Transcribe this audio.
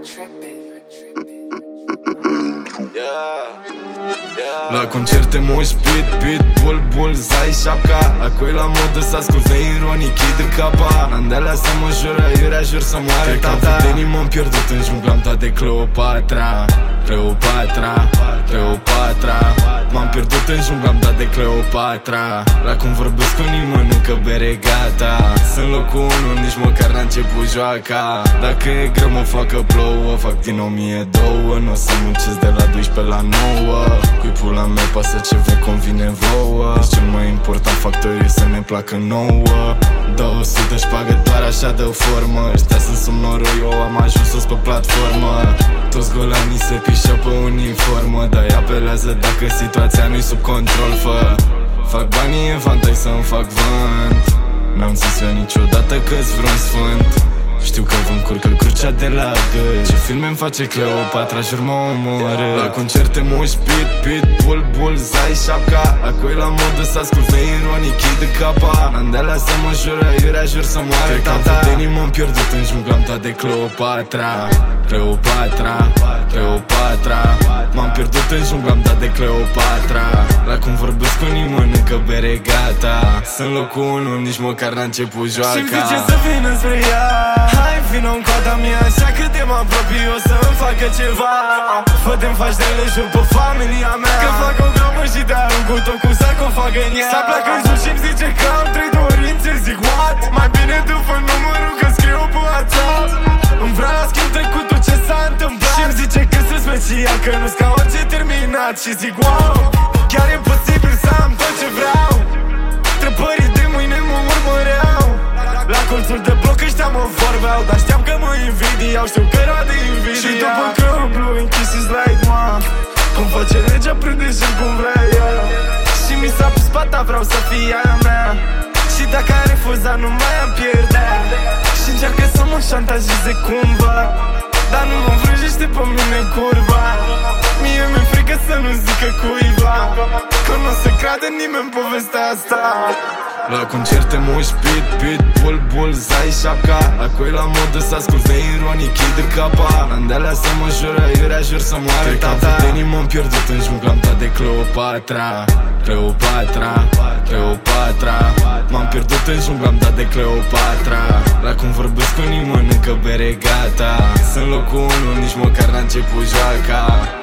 La concerte mosh pit, pitbull, bullseye, șapca. Acoi la modă să asculte ironic, de capa. N-am să mă jură, iurea jur să moare tata. Vedenim m-am pierdut în jungla, am dat de Cleopatra. Cleopatra, Cleopatra. M-am pierdut în jungla, am dat de Cleopatra. La cum vorbesc cu nimeni, încă bere gata. Sunt locul 1, nici măcar n-a început joaca. Dacă e greu mă fac că plouă, fac din 1002. N-o să muncesc de la 12 la 9. Cui pula mea pasă ce vă convine vouă. Deci cel mai important factor e să ne placă nouă. 200 șpagă doar așa de formă. Ăștia sunt sub noroi, eu am ajuns sus pe platformă. Toți golanii se pișă pe uniformă, dar apelează dacă situația nu-i sub control. Fac banii în vantai să-mi fac vânt. N-am zis eu niciodată că-s vreun sfânt. Știu că vă încurcă crucea de la gât. Ce filme-mi face Cleopatra, jur mă omoră. La concerte mosh pit, pitbull, bullseye, șapca. Acoi la modă să asculte ironic, de capa. N-am de alea să mă jură, iurea jur să moare tata. Vedenim m-am pierdut în jungla, am dat de Cleopatra. Cleopatra, Cleopatra. M-am pierdut în jungla, am dat de Cleopatra. La cum vorbesc cu nimeni, încă bere gata. Sunt locul 1, nici măcar n-a început joaca. Și-mi zice să vină spre ea. Hai vină în coada mea, așa că te mă apropii o să-mi facă ceva. Fă-te-mi faci de lejuri pe familia mea. Că fac o globă și te arunc cu tot cu sarcofag în ea. S-a pleacă în sus și-mi zice că am 3 dorințe. Zic what? Mai bine tu fă numărul că scriu pe WhatsApp. Îmi vrea la schimb trecutul ce s-a întâmplat. Și-mi zice că sunt special, că nu-s ca orice terminat. Și zic wow, chiar e posibil să am tot ce vreau. Trăpării de mâine mă urmăreau. La colțul de bloc ăștia mă vorbeau, dar știam că mă invidiau, știu că roade invidia. Și după că umblu închis is like mom, cum face legea prinde și cum vrea ea. Și mi s-a pus pata, vreau să fie aia mea. Și dacă ai refuzat nu mai am pierdea. Și încearcă să mă șantajeze cumva, dar nu mă vrăjește pe mine curva. Mie mi-e frică să nu zică cuiva că nu o să crede nimeni povestea asta. La concerte mosh pit, pitbull, bullseye, șapca. Acoi la modă să asculte ironic, de capa. N-am de alea să mă jură, iurea jur să moare tata. Vedenim m-am pierdut în jungla, am dat de Cleopatra. Cleopatra, Cleopatra. M-am pierdut în jungla, am dat de Cleopatra. La cum vorbesc cu nimeni, încă bere gata. Sunt locul 1, nici măcar n-a început joaca.